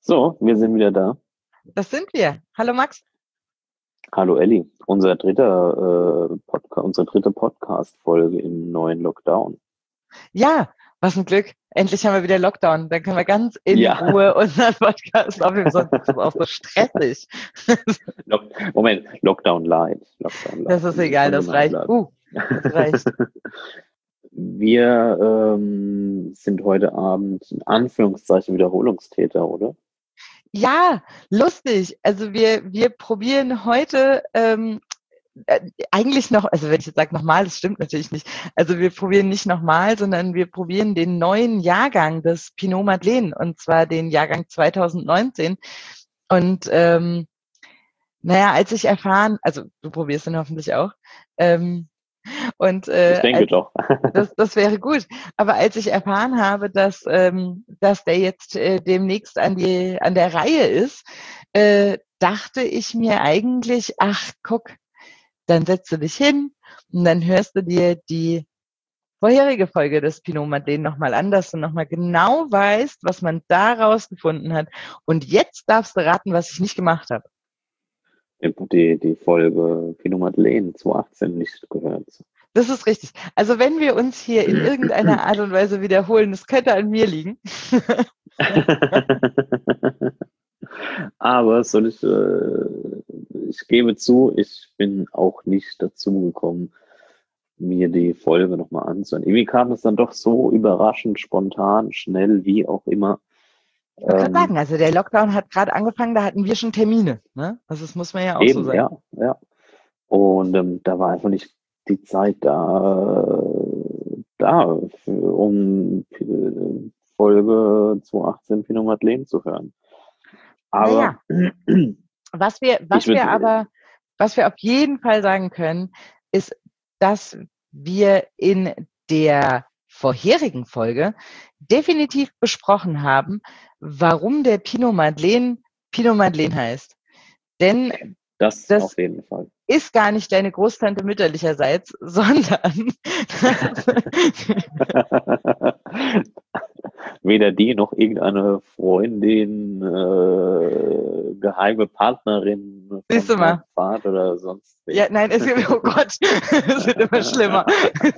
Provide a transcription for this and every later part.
So, wir sind wieder da. Das sind wir. Hallo Max. Hallo Elli, unsere dritte Podcast-Folge im neuen Lockdown. Ja, was ein Glück. Endlich haben wir wieder Lockdown. Dann können wir ganz in Ja, Ruhe unseren Podcast aufnehmen. Sonst ist es auch so stressig. Moment, Lockdown Light. Lockdown Das Light, ist um die egal, Folge das mal reicht. abladen. Das reicht. Wir sind heute Abend in Anführungszeichen Wiederholungstäter, oder? Ja, lustig. Also wir probieren heute eigentlich noch, also wenn ich jetzt sage nochmal, das stimmt natürlich nicht. Also wir probieren nicht nochmal, sondern wir probieren den neuen Jahrgang des Pinot Madeleine, und zwar den Jahrgang 2019. Und naja, als ich erfahren, also du probierst den hoffentlich auch, ähm, und Ich denke doch. das wäre gut. Aber als ich erfahren habe, dass der jetzt demnächst an der Reihe ist, dachte ich mir eigentlich, ach guck, dann setzt du dich hin und dann hörst du dir die vorherige Folge des Pinot Madeleine nochmal an, dass du nochmal genau weißt, was man da rausgefunden hat. Und jetzt darfst du raten, was ich nicht gemacht habe. Die Folge Pinot Madeleine 2018 nicht gehört. Das ist richtig. Also wenn wir uns hier in irgendeiner Art und Weise wiederholen, das könnte an mir liegen. Aber ich gebe zu, ich bin auch nicht dazu gekommen, mir die Folge nochmal anzuhören. Irgendwie kam es dann doch so überraschend, spontan, schnell, wie auch immer. Ich wollte gerade sagen, also der Lockdown hat gerade angefangen, da hatten wir schon Termine. Ne? Also das muss man ja auch so Eben, sagen. ja. Und da war einfach nicht die Zeit um Folge 2018 Pinot Madeleine zu hören. Aber naja, was wir auf jeden Fall sagen können, ist, dass wir in der vorherigen Folge definitiv besprochen haben, warum der Pinot Madeleine heißt. Denn das das auf jeden Fall. ist gar nicht deine Großtante mütterlicherseits, sondern Weder die noch irgendeine Freundin, geheime Partnerin siehst von du meinem mal. Vater oder sonst wen. Ja, nein, oh Gott, es wird immer schlimmer.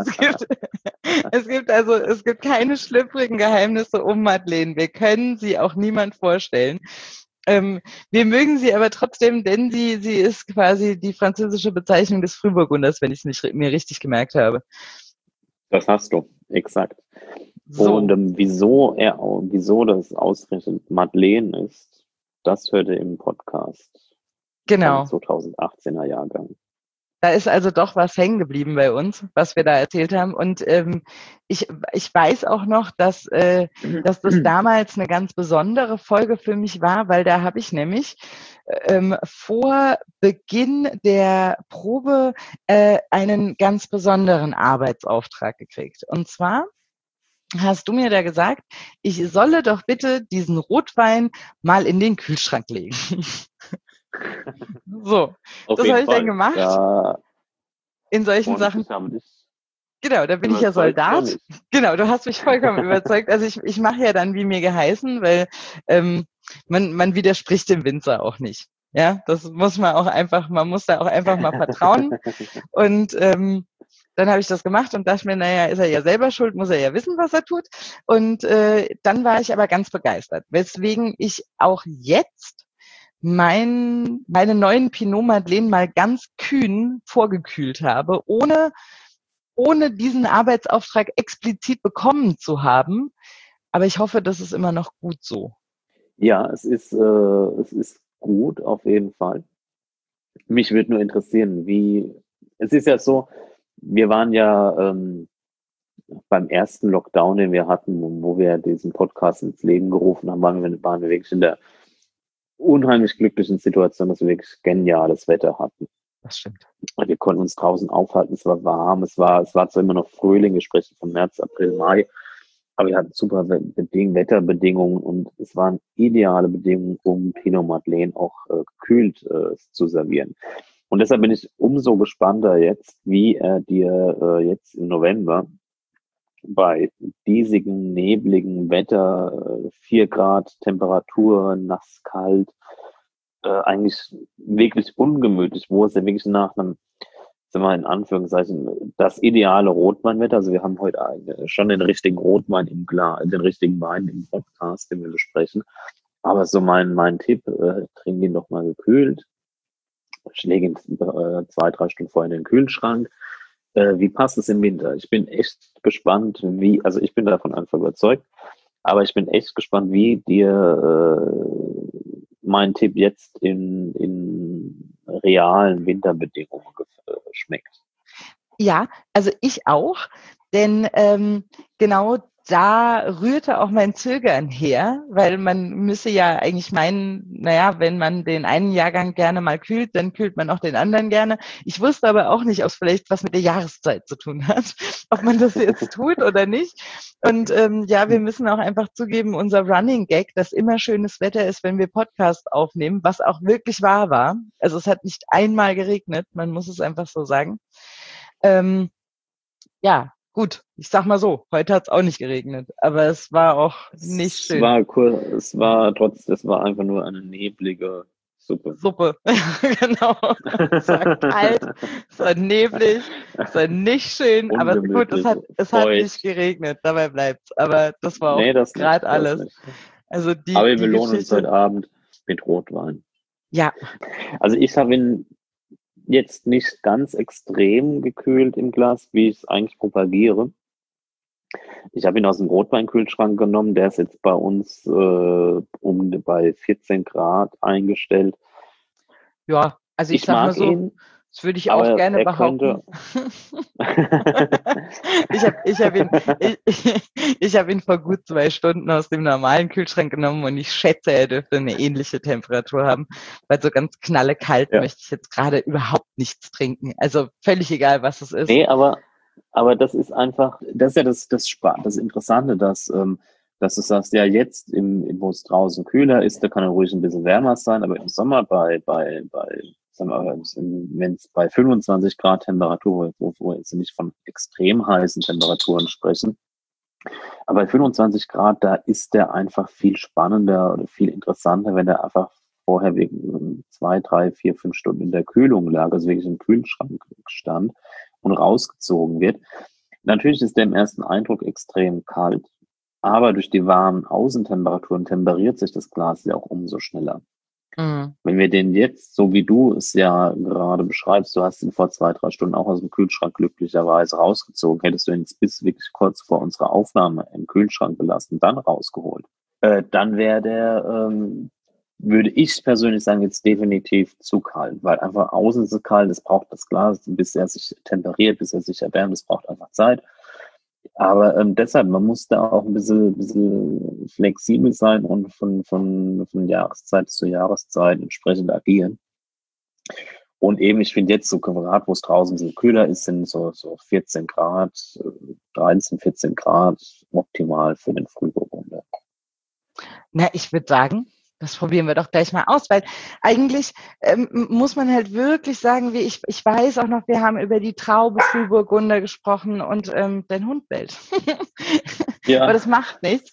Es gibt keine schlüpfrigen Geheimnisse um Madeleine. Wir können sie auch niemand vorstellen. Wir mögen sie aber trotzdem, denn sie ist quasi die französische Bezeichnung des Frühburgunders, wenn ich es mir richtig gemerkt habe. Das hast du, exakt. So. Und wieso das ausgerechnet Madeleine ist, das hört ihr im Podcast Genau. vom 2018er Jahrgang. Da ist also doch was hängen geblieben bei uns, was wir da erzählt haben. Und ich weiß auch noch, dass das damals eine ganz besondere Folge für mich war, weil da habe ich nämlich vor Beginn der Probe einen ganz besonderen Arbeitsauftrag gekriegt. Und zwar hast du mir da gesagt, ich solle doch bitte diesen Rotwein mal in den Kühlschrank legen. So, Auf das jeden habe ich Fall. dann gemacht. Ja, In solchen und Sachen. ich habe dich Genau, da bin ich ja überzeugt, oder Soldat. nicht? Genau, du hast mich vollkommen überzeugt. Also ich mache ja dann, wie mir geheißen, weil man widerspricht dem Winzer auch nicht. Ja, das muss man muss da auch einfach mal vertrauen. Und dann habe ich das gemacht und dachte mir, naja, ist er ja selber schuld, muss er ja wissen, was er tut. Und dann war ich aber ganz begeistert, weswegen ich auch jetzt meine neuen Pinot Madeleine mal ganz kühn vorgekühlt habe, ohne diesen Arbeitsauftrag explizit bekommen zu haben. Aber ich hoffe, das ist immer noch gut so. Ja, es ist gut, auf jeden Fall. Mich würde nur interessieren, es ist ja so, wir waren ja beim ersten Lockdown, den wir hatten, wo wir diesen Podcast ins Leben gerufen haben, waren wir wirklich in der unheimlich glücklichen Situation, dass wir wirklich geniales Wetter hatten. Das stimmt. Wir konnten uns draußen aufhalten, es war warm, es war zwar immer noch Frühling, wir sprechen von März, April, Mai, aber wir hatten super Wetterbedingungen und es waren ideale Bedingungen, um Pinot Madeleine auch gekühlt zu servieren. Und deshalb bin ich umso gespannter jetzt, wie er dir jetzt im November bei diesigem, nebligen Wetter, 4 Grad Temperatur, nass, kalt, eigentlich wirklich ungemütlich, wo es ja wirklich nach einem, sagen wir mal in Anführungszeichen, das ideale Rotweinwetter, also wir haben heute schon den richtigen Rotwein im Glas, den richtigen Wein im Podcast, den wir besprechen. Aber so mein Tipp, trink ihn doch mal gekühlt, ich lege ihn 2-3 Stunden vorher in den Kühlschrank. Wie passt es im Winter? Ich bin echt gespannt, also ich bin davon einfach überzeugt, aber ich bin echt gespannt, wie dir mein Tipp jetzt in realen Winterbedingungen schmeckt. Ja, also ich auch, denn genau da rührte auch mein Zögern her, weil man müsse ja eigentlich meinen, naja, wenn man den einen Jahrgang gerne mal kühlt, dann kühlt man auch den anderen gerne. Ich wusste aber auch nicht, ob es vielleicht was mit der Jahreszeit zu tun hat, ob man das jetzt tut oder nicht. Und ja, wir müssen auch einfach zugeben, unser Running Gag, dass immer schönes Wetter ist, wenn wir Podcast aufnehmen, was auch wirklich wahr war. Also es hat nicht einmal geregnet, man muss es einfach so sagen. Ja, gut, ich sag mal so, heute hat es auch nicht geregnet, aber es war auch nicht schön. Es war einfach nur eine neblige Suppe. Genau. Es war kalt, es war neblig, es war nicht schön, aber gut, es hat nicht geregnet, dabei bleibt's. Aber das war auch gerade alles. Also aber wir belohnen uns heute Abend mit Rotwein. Ja. Also ich habe ihn jetzt nicht ganz extrem gekühlt im Glas, wie ich es eigentlich propagiere. Ich habe ihn aus dem Rotweinkühlschrank genommen, der ist jetzt bei uns bei 14 Grad eingestellt. Ja, also ich sag mal so, ihn, das würde ich auch gerne behaupten. Ich hab ihn vor gut 2 Stunden aus dem normalen Kühlschrank genommen und ich schätze, er dürfte eine ähnliche Temperatur haben, weil so ganz knallekalt möchte ich jetzt gerade überhaupt nichts trinken. Also völlig egal, was es ist. Nee, aber das ist einfach, das ist ja das Interessante, dass du sagst, ja jetzt, wo es draußen kühler ist, da kann er ruhig ein bisschen wärmer sein, aber im Sommer wenn es bei 25 Grad Temperatur, wo wir jetzt nicht von extrem heißen Temperaturen sprechen, aber bei 25 Grad, da ist der einfach viel spannender oder viel interessanter, wenn der einfach vorher wegen 2, 3, 4, 5 Stunden in der Kühlung lag, also wirklich im Kühlschrank stand und rausgezogen wird. Natürlich ist der im ersten Eindruck extrem kalt, aber durch die warmen Außentemperaturen temperiert sich das Glas ja auch umso schneller. Mhm. Wenn wir den jetzt, so wie du es ja gerade beschreibst, du hast ihn vor 2, 3 Stunden auch aus dem Kühlschrank glücklicherweise rausgezogen, hättest du ihn jetzt bis wirklich kurz vor unserer Aufnahme im Kühlschrank gelassen, dann rausgeholt, dann wäre der, würde ich persönlich sagen, jetzt definitiv zu kalt, weil einfach außen ist es kalt, es braucht das Glas, bis er sich temperiert, bis er sich erwärmt, es braucht einfach Zeit. Aber deshalb, man muss da auch ein bisschen flexibel sein und von Jahreszeit zu Jahreszeit entsprechend agieren. Und eben, ich finde jetzt so gerade, wo es draußen ein bisschen kühler ist, sind so 14 Grad, 13, 14 Grad optimal für den Frühburgunder. Na, ich würde sagen, das probieren wir doch gleich mal aus, weil eigentlich muss man halt wirklich sagen, ich weiß auch noch, wir haben über die Traube Frühburgunder gesprochen und dein Hund bellt. Ja. Aber das macht nichts.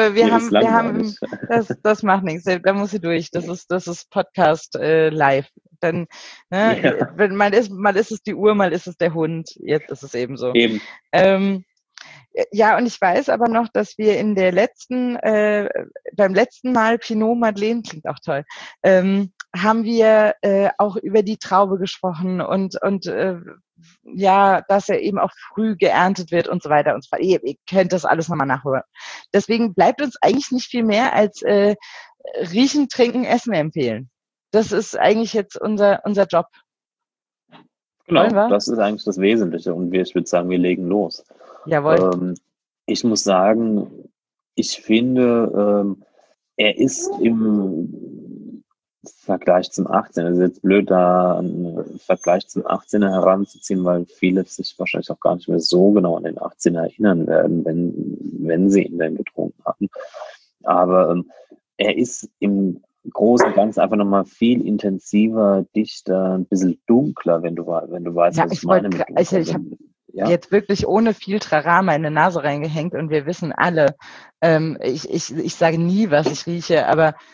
Das macht nichts. Da muss sie durch. Das ist Podcast live. Dann, ne, mal ist es die Uhr, mal ist es der Hund. Jetzt ist es eben so. Eben. Ja, und ich weiß aber noch, dass wir in der beim letzten Mal Pinot Madeleine, klingt auch toll, haben wir auch über die Traube gesprochen und ja, dass er eben auch früh geerntet wird und so weiter und so fort. Ihr könnt das alles nochmal nachhören. Deswegen bleibt uns eigentlich nicht viel mehr als riechen, trinken, essen empfehlen. Das ist eigentlich jetzt unser Job. Genau, das ist eigentlich das Wesentliche und ich würde sagen, wir legen los. Jawohl. Ich muss sagen, ich finde, er ist im Vergleich zum 18er, also jetzt blöd da einen Vergleich zum 18er heranzuziehen, weil viele sich wahrscheinlich auch gar nicht mehr so genau an den 18er erinnern werden, wenn sie ihn denn getrunken hatten. Aber er ist im Großen und Ganzen einfach nochmal viel intensiver, dichter, ein bisschen dunkler, wenn du weißt, ja, was ich meine. Ja, jetzt wirklich ohne viel Trara meine Nase reingehängt und wir wissen alle, ich sage nie, was ich rieche,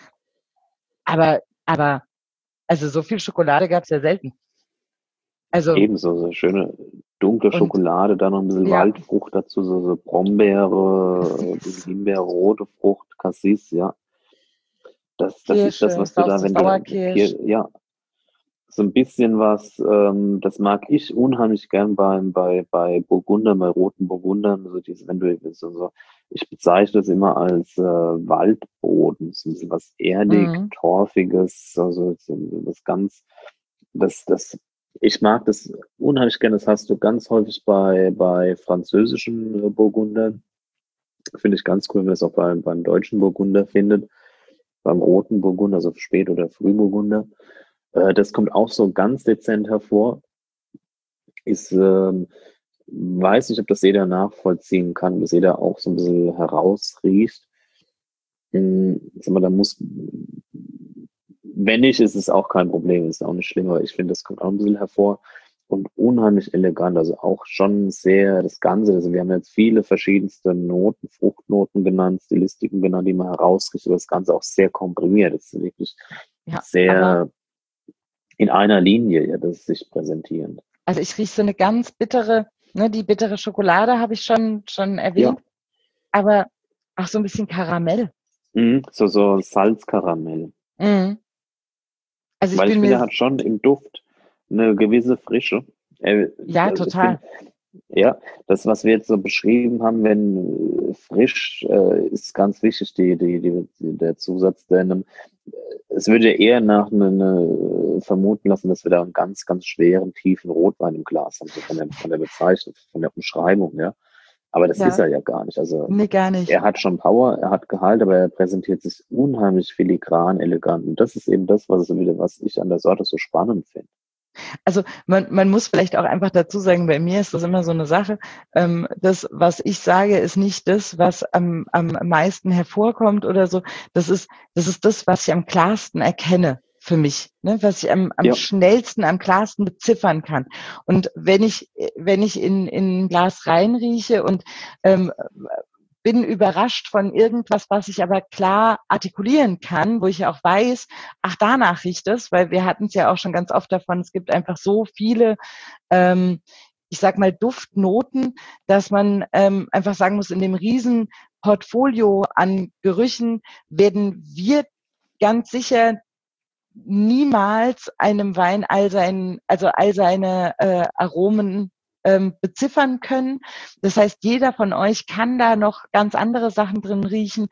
aber, also so viel Schokolade gab es ja selten. Also, ebenso, so schöne dunkle und Schokolade, dann noch ein bisschen ja, Waldfrucht dazu, so Brombeere, Cassis, Himbeere, rote Frucht, Cassis, ja. Das ist das, Kirsche, was du da, wenn du, Sauerkirsch. ja, so ein bisschen was, das mag ich unheimlich gern bei Burgundern, bei roten Burgundern, so dieses, wenn du so, ich bezeichne das immer als Waldboden, so ein bisschen was erdig, Mhm. torfiges, also so was ganz, das, ich mag das unheimlich gern, das hast du ganz häufig bei französischen Burgundern, finde ich ganz cool, wenn man das auch beim deutschen Burgunder findet, beim roten Burgunder, also Spät- oder Frühburgunder. Das kommt auch so ganz dezent hervor. Ist, weiß nicht, ob das jeder nachvollziehen kann, dass jeder auch so ein bisschen herausriecht. Sag mal, da muss, wenn nicht, ist es auch kein Problem, ist auch nicht schlimm, aber ich finde, das kommt auch ein bisschen hervor und unheimlich elegant, also auch schon sehr das Ganze, also wir haben jetzt viele verschiedenste Noten, Fruchtnoten genannt, Stilistiken genannt, die man herauskriegt, aber das Ganze auch sehr komprimiert, das ist wirklich Ja, aber sehr in einer Linie, ja, das sich präsentieren. also ich rieche so eine ganz bittere, ne, die bittere Schokolade habe ich schon Ja, erwähnt, aber auch so ein bisschen Karamell. so Salzkaramell. Mhm. Also ich Weil ich bin finde, er mir, hat schon im Duft eine gewisse Frische. ja, Also ich total. finde, ja, das, was wir jetzt so beschrieben haben, wenn frisch, ist ganz wichtig, der Zusatz, denn es würde eher vermuten lassen, dass wir da einen ganz, ganz schweren, tiefen Rotwein im Glas haben, so von der Bezeichnung, von der Umschreibung, ja. Aber das ist Ja, er ja gar nicht. Also ne, gar nicht. er hat schon Power, er hat Gehalt, aber er präsentiert sich unheimlich filigran, elegant. Und das ist eben das, was ich an der Sorte so spannend finde. Also man muss vielleicht auch einfach dazu sagen, bei mir ist das immer so eine Sache. Das, was ich sage, ist nicht das, was am meisten hervorkommt oder so. Das ist das, was ich am klarsten erkenne für mich, ne? Was ich am Ja, schnellsten, am klarsten beziffern kann. Und wenn ich in ein Glas reinrieche und ähm, bin überrascht von irgendwas, was ich aber klar artikulieren kann, wo ich auch weiß, ach, danach riecht es, weil wir hatten es ja auch schon ganz oft davon, es gibt einfach so viele, ähm, ich sag mal, Duftnoten, dass man einfach sagen muss, in dem riesen Portfolio an Gerüchen werden wir ganz sicher niemals einem Wein all seine Aromen beziffern können. Das heißt, jeder von euch kann da noch ganz andere Sachen drin riechen.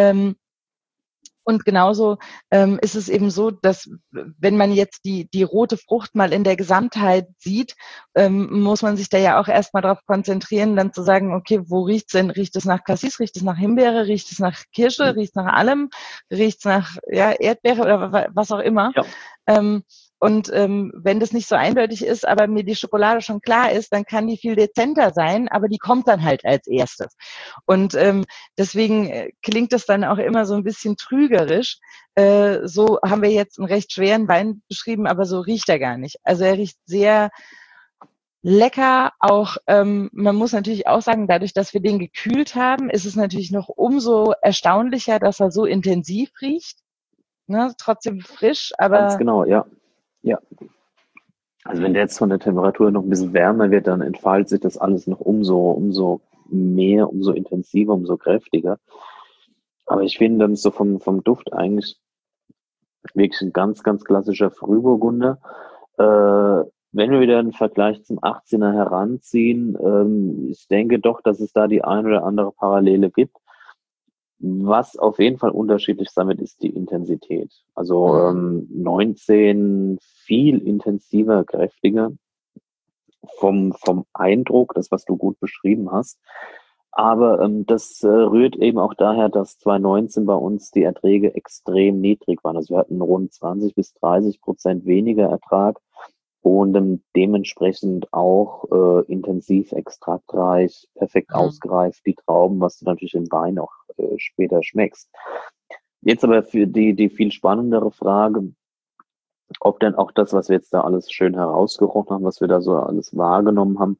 Und genauso ist es eben so, dass wenn man jetzt die rote Frucht mal in der Gesamtheit sieht, muss man sich da ja auch erstmal darauf konzentrieren, dann zu sagen, okay, wo riecht's denn? Riecht es nach Cassis, riecht es nach Himbeere, riecht es nach Kirsche, riecht es nach allem, riecht es nach ja, Erdbeere oder was auch immer. ja, Ähm, und wenn das nicht so eindeutig ist, aber mir die Schokolade schon klar ist, dann kann die viel dezenter sein, aber die kommt dann halt als erstes. Und deswegen klingt das dann auch immer so ein bisschen trügerisch. So haben wir jetzt einen recht schweren Wein beschrieben, aber so riecht er gar nicht. Also er riecht sehr lecker. Auch man muss natürlich auch sagen, dadurch, dass wir den gekühlt haben, ist es natürlich noch umso erstaunlicher, dass er so intensiv riecht. Ne? Trotzdem frisch, ganz aber genau, ja. Ja. Also wenn der jetzt von der Temperatur noch ein bisschen wärmer wird, dann entfaltet sich das alles noch umso mehr, umso intensiver, umso kräftiger. Aber ich finde dann so vom Duft eigentlich wirklich ein ganz, ganz klassischer Frühburgunder. Wenn wir wieder einen Vergleich zum 18er heranziehen, ich denke doch, dass es da die ein oder andere Parallele gibt. Was auf jeden Fall unterschiedlich sein wird, ist die Intensität. Also 19 viel intensiver, kräftiger vom Eindruck, das, was du gut beschrieben hast. Aber das rührt eben auch daher, dass 2019 bei uns die Erträge extrem niedrig waren. Also wir hatten rund 20-30% weniger Ertrag und dementsprechend auch intensiv, extraktreich, perfekt ausgereift, die Trauben, was du natürlich im Wein auch später schmeckst. Jetzt aber für die viel spannendere Frage, ob denn auch das, was wir jetzt da alles schön herausgerochen haben, was wir da so alles wahrgenommen haben,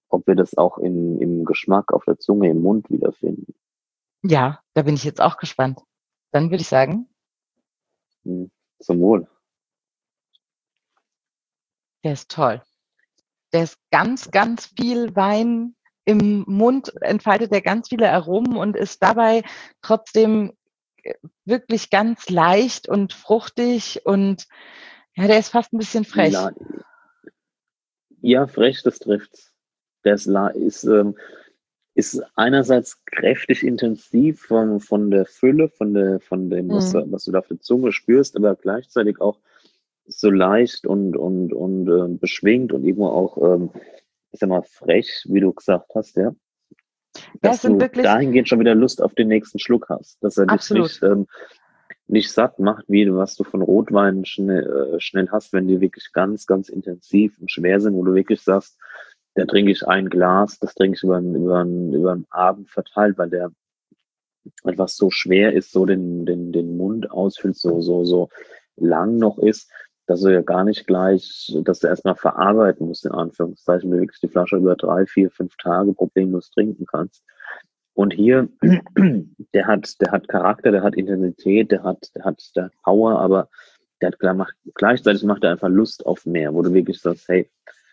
ob wir das auch im Geschmack, auf der Zunge, im Mund wiederfinden. Ja, da bin ich jetzt auch gespannt. Dann würde ich sagen, Zum Wohl. der ist toll. Der ist ganz, ganz viel Wein im Mund, entfaltet er ganz viele Aromen und ist dabei trotzdem wirklich ganz leicht und fruchtig und ja, der ist fast ein bisschen frech. Ja, frech, das trifft's. Der ist einerseits kräftig intensiv von der Fülle, von dem, was du da auf der Zunge spürst, aber gleichzeitig auch so leicht und beschwingt und irgendwo auch, ich sag mal, frech, wie du gesagt hast, ja. Dass du dahingehend schon wieder Lust auf den nächsten Schluck hast. Dass er dich nicht satt macht, wie was du von Rotwein schnell hast, wenn die wirklich ganz, ganz intensiv und schwer sind, wo du wirklich sagst, da trinke ich ein Glas, das trinke ich über einen Abend verteilt, weil der einfach so schwer ist, so den Mund ausfüllt, so lang noch ist, dass du ja gar nicht gleich, dass du erstmal verarbeiten musst, in Anführungszeichen, du wirklich die Flasche über 3, 4, 5 Tage problemlos trinken kannst. Und hier, der hat Charakter, der hat Intensität, der hat Power, aber gleichzeitig macht er einfach Lust auf mehr, wo du wirklich sagst, hey,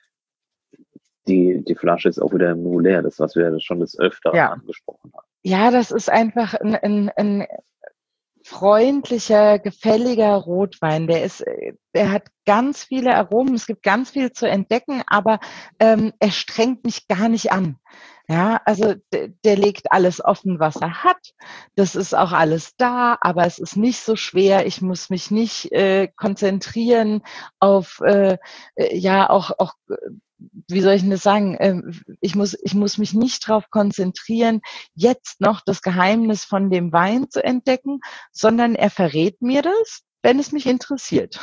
die Flasche ist auch wieder im Nu leer, das, was wir schon des Öfteren angesprochen haben. Ja, das ist einfach ein freundlicher, gefälliger Rotwein. Der hat ganz viele Aromen, es gibt ganz viel zu entdecken, aber er strengt mich gar nicht an. Ja, also der legt alles offen, was er hat. Das ist auch alles da, aber es ist nicht so schwer. Ich muss mich nicht konzentrieren auf auch wie soll ich denn das sagen? Ich muss mich nicht darauf konzentrieren, jetzt noch das Geheimnis von dem Wein zu entdecken, sondern er verrät mir das, wenn es mich interessiert.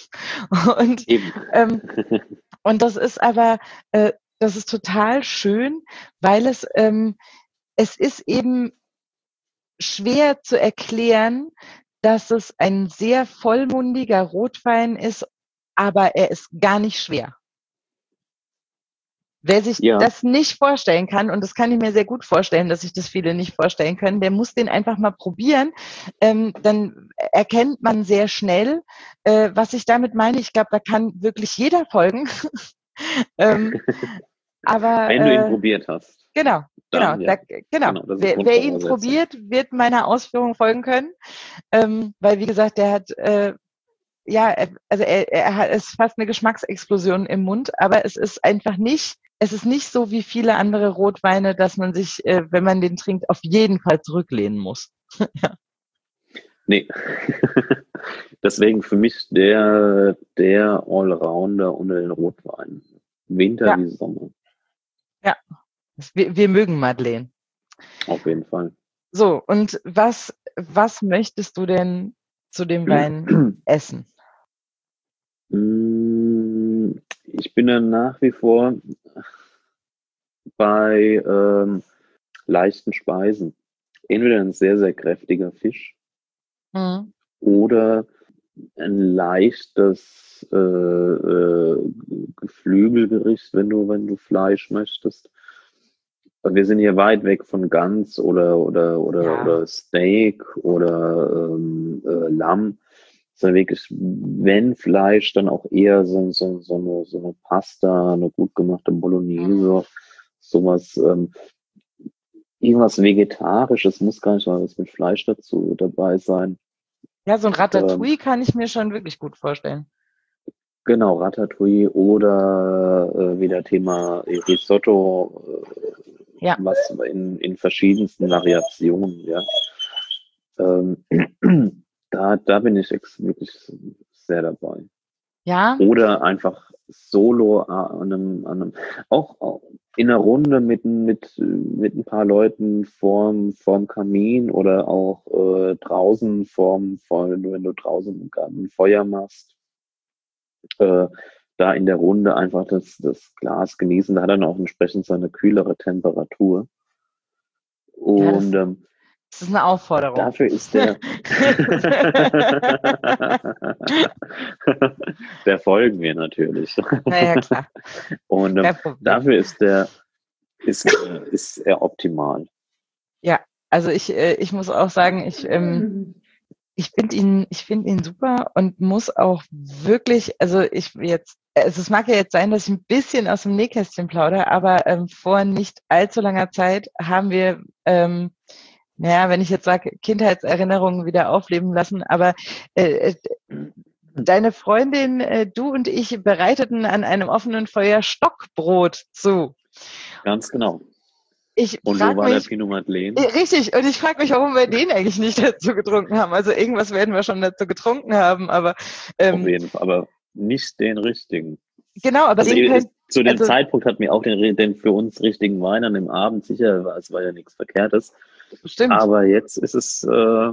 Und das ist aber das ist total schön, weil es ist eben schwer zu erklären, dass es ein sehr vollmundiger Rotwein ist, aber er ist gar nicht schwer. Wer sich das nicht vorstellen kann, und das kann ich mir sehr gut vorstellen, dass sich das viele nicht vorstellen können, der muss den einfach mal probieren. Dann erkennt man sehr schnell, was ich damit meine. Ich glaube, da kann wirklich jeder folgen. Aber wenn du ihn probiert hast. Genau. Wer ihn probiert, wird meiner Ausführung folgen können, weil wie gesagt, der hat er ist fast eine Geschmacksexplosion im Mund, aber es ist nicht so wie viele andere Rotweine, dass man sich, wenn man den trinkt, auf jeden Fall zurücklehnen muss. Nee. Deswegen für mich der Allrounder unter den Rotweinen. Winter wie Sommer. Ja, wir mögen Madeleine. Auf jeden Fall. So, und was möchtest du denn zu dem Wein essen? Ich bin dann nach wie vor bei leichten Speisen. Entweder ein sehr, sehr kräftiger Fisch oder ein leichtes Geflügelgericht, wenn du Fleisch möchtest. Wir sind hier weit weg von Gans oder Steak oder Lamm. Sondern wirklich, wenn Fleisch, dann auch eher so eine Pasta, eine gut gemachte Bolognese, sowas, irgendwas Vegetarisches, muss gar nicht mal was mit Fleisch dazu dabei sein. Ja, so ein Ratatouille kann ich mir schon wirklich gut vorstellen. Genau, Ratatouille oder wieder Thema Risotto, was in verschiedensten Variationen, ja. Da bin ich wirklich sehr dabei. Ja. Oder einfach solo an einem auch in einer Runde mit ein paar Leuten vorm Kamin oder auch draußen wenn du draußen ein Feuer machst, da in der Runde einfach das Glas genießen. Da hat dann auch entsprechend seine kühlere Temperatur. Und das ist eine Aufforderung. Dafür ist der der folgen wir natürlich. Naja, klar. Und dafür ist der ist eher optimal. Ja, also ich muss auch sagen, ich finde ihn super und muss auch wirklich, also es mag ja jetzt sein, dass ich ein bisschen aus dem Nähkästchen plaudere, aber vor nicht allzu langer Zeit haben wir, wenn ich jetzt sage, Kindheitserinnerungen wieder aufleben lassen, aber deine Freundin, du und ich bereiteten an einem offenen Feuer Stockbrot zu. Ganz genau. Ich Und wo frage war der mich, Pinot Madeleine? richtig, und ich frage mich, warum wir den eigentlich nicht dazu getrunken haben. Also irgendwas werden wir schon dazu getrunken haben, aber Auf jeden Fall, aber nicht den richtigen. genau, aber Also den können, zu dem also Zeitpunkt hatten wir auch den für uns richtigen Wein an dem Abend. Sicher, es war ja nichts Verkehrtes. stimmt, Aber jetzt ist es,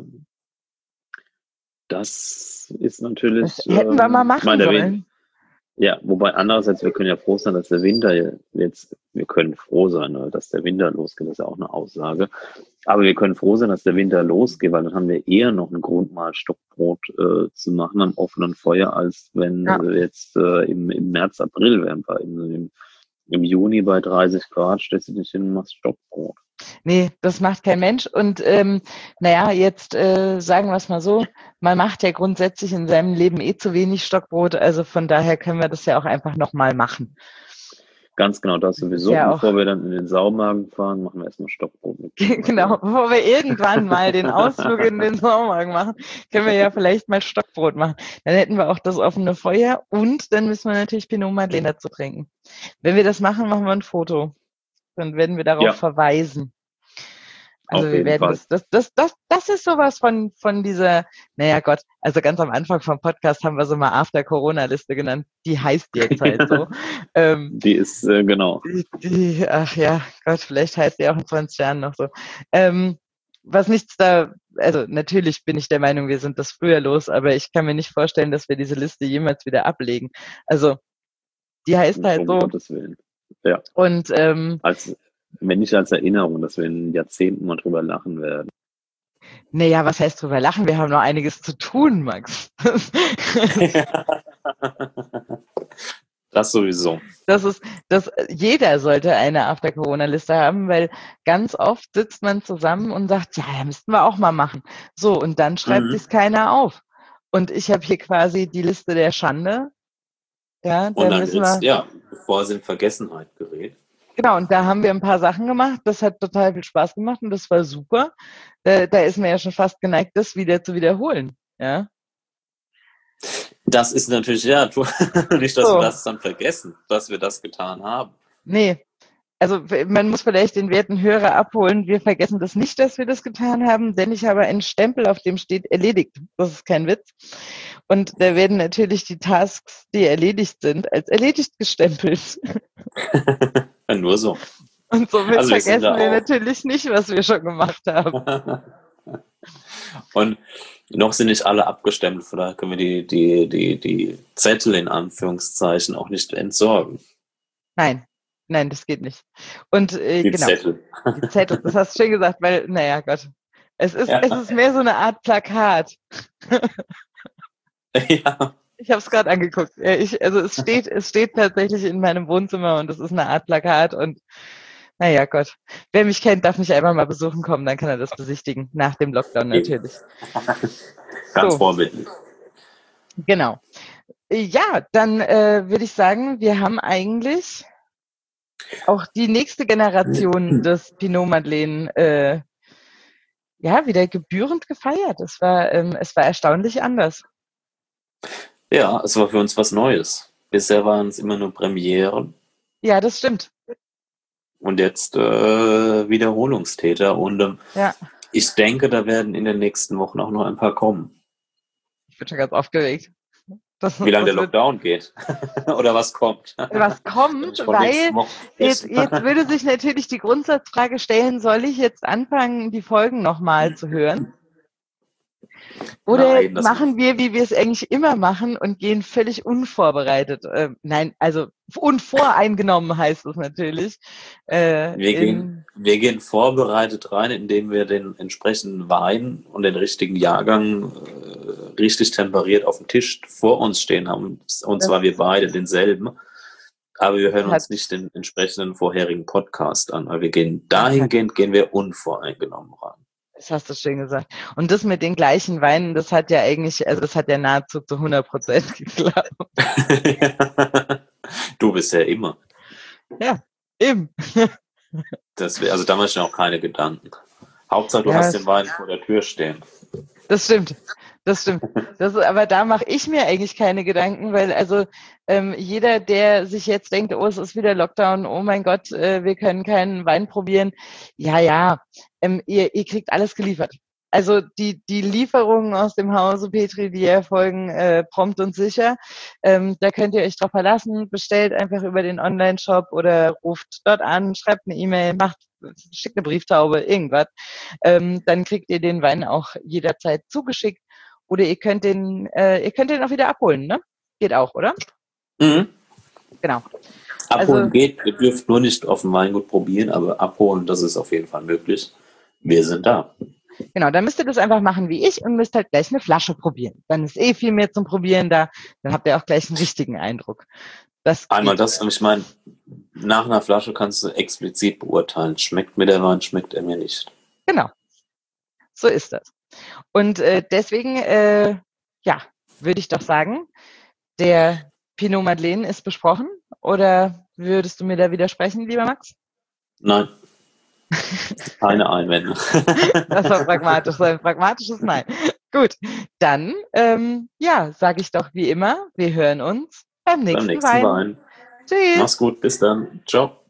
das ist natürlich, das hätten wir mal ich machen meine, sollen. ja, wobei andererseits, wir können ja froh sein, dass der Winter jetzt, wir können froh sein, dass der Winter losgeht, das ist ja auch eine Aussage. Aber wir können froh sein, dass der Winter losgeht, weil dann haben wir eher noch einen Grund, mal Stockbrot zu machen am offenen Feuer, als wenn jetzt im März, April wären wir im Juni bei 30 Grad, stellst du dich hin und machst Stockbrot. Nee, das macht kein Mensch. Und jetzt sagen wir es mal so, man macht ja grundsätzlich in seinem Leben zu wenig Stockbrot, also von daher können wir das ja auch einfach nochmal machen. Ganz genau, das sowieso. Ja, bevor wir dann in den Saumagen fahren, machen wir erstmal Stockbrot mit. Genau, bevor wir irgendwann mal den Ausflug in den Saumagen machen, können wir ja vielleicht mal Stockbrot machen. Dann hätten wir auch das offene Feuer und dann müssen wir natürlich Pinot Madeleine dazu trinken. Wenn wir das machen, machen wir ein Foto. Dann werden wir darauf verweisen. Also auf wir jeden werden Fall. das ist sowas von dieser, naja Gott, also ganz am Anfang vom Podcast haben wir so mal After-Corona-Liste genannt. Die heißt jetzt halt so. Die ist, genau. Ach ja, Gott, vielleicht heißt die auch in 20 Jahren noch so. Was nichts da, also natürlich bin ich der Meinung, wir sind das früher los, aber ich kann mir nicht vorstellen, dass wir diese Liste jemals wieder ablegen. Also die heißt halt so. Gottes Willen. Ja. Und wenn nicht als Erinnerung, dass wir in Jahrzehnten mal drüber lachen werden. Naja, was heißt drüber lachen? Wir haben noch einiges zu tun, Max. Das sowieso. Jeder sollte eine After-Corona-Liste haben, weil ganz oft sitzt man zusammen und sagt, ja, müssten wir auch mal machen. So, und dann schreibt sich's keiner auf. Und ich habe hier quasi die Liste der Schande. Ja, und dann ist, bevor es in Vergessenheit gerät. Genau, und da haben wir ein paar Sachen gemacht. Das hat total viel Spaß gemacht und das war super. Da ist mir ja schon fast geneigt, das wieder zu wiederholen. Ja. Das ist natürlich, nicht, dass wir das dann vergessen, dass wir das getan haben. Nee, also man muss vielleicht den werten Hörer abholen. Wir vergessen das nicht, dass wir das getan haben, denn ich habe einen Stempel, auf dem steht erledigt. Das ist kein Witz. Und da werden natürlich die Tasks, die erledigt sind, als erledigt gestempelt. Nur so. Und somit vergessen wir natürlich nicht, was wir schon gemacht haben. Und noch sind nicht alle abgestempelt, von daher können wir die Zettel in Anführungszeichen auch nicht entsorgen. Nein, das geht nicht. Und Zettel. Die Zettel, das hast du schön gesagt, weil, naja Gott, es ist mehr so eine Art Plakat. Ja. Ich habe es gerade angeguckt. Es steht tatsächlich in meinem Wohnzimmer und es ist eine Art Plakat und naja Gott. Wer mich kennt, darf mich einmal mal besuchen kommen, dann kann er das besichtigen. Nach dem Lockdown natürlich. Ganz vorbildlich. Genau. Ja, dann würde ich sagen, wir haben eigentlich auch die nächste Generation des Pinot Madeleine wieder gebührend gefeiert. Es war erstaunlich anders. Ja, es war für uns was Neues. Bisher waren es immer nur Premieren. Ja, das stimmt. Und jetzt Wiederholungstäter. Und ich denke, da werden in den nächsten Wochen auch noch ein paar kommen. Ich bin schon ganz aufgeregt. Wie lange der Lockdown geht. Oder was kommt. Was kommt, weil jetzt würde sich natürlich die Grundsatzfrage stellen, soll ich jetzt anfangen, die Folgen nochmal zu hören? Oder machen wir, wie wir es eigentlich immer machen und gehen völlig unvorbereitet. Nein, also unvoreingenommen heißt es natürlich. Wir gehen vorbereitet rein, indem wir den entsprechenden Wein und den richtigen Jahrgang richtig temperiert auf dem Tisch vor uns stehen haben. Und zwar wir beide denselben. Aber wir hören Hat, uns nicht den entsprechenden vorherigen Podcast an, weil wir dahingehend gehen wir unvoreingenommen ran. das hast du schön gesagt. Und das mit den gleichen Weinen, das hat ja eigentlich, also das hat ja nahezu zu 100% geklappt. Du bist ja immer. Ja, eben. Also da machst du auch keine Gedanken. Hauptsache, du hast den Wein vor der Tür stehen. Das stimmt. Aber da mache ich mir eigentlich keine Gedanken, weil also jeder, der sich jetzt denkt, oh, es ist wieder Lockdown, oh mein Gott, wir können keinen Wein probieren. Ja, ihr kriegt alles geliefert. Also die Lieferungen aus dem Hause Petri, die erfolgen prompt und sicher. Da könnt ihr euch drauf verlassen. Bestellt einfach über den Online-Shop oder ruft dort an, schreibt eine E-Mail, schickt eine Brieftaube, irgendwas. Dann kriegt ihr den Wein auch jederzeit zugeschickt. Oder ihr könnt den auch wieder abholen, ne? Geht auch, oder? Mhm. Genau. Abholen geht, ihr dürft nur nicht auf dem Weingut probieren, aber abholen, das ist auf jeden Fall möglich. Wir sind da. Genau, dann müsst ihr das einfach machen wie ich und müsst halt gleich eine Flasche probieren. Dann ist viel mehr zum Probieren da. Dann habt ihr auch gleich einen richtigen Eindruck. Einmal das, und ich meine, nach einer Flasche kannst du explizit beurteilen, schmeckt mir der Wein, schmeckt er mir nicht. Genau, so ist das. Und deswegen, würde ich doch sagen, der Pinot Madeleine ist besprochen. Oder würdest du mir da widersprechen, lieber Max? Nein. Keine Einwände. Das war pragmatisch, so ein pragmatisches Nein. Gut, dann, sage ich doch wie immer, wir hören uns beim nächsten Wein. Tschüss. Mach's gut, bis dann. Ciao.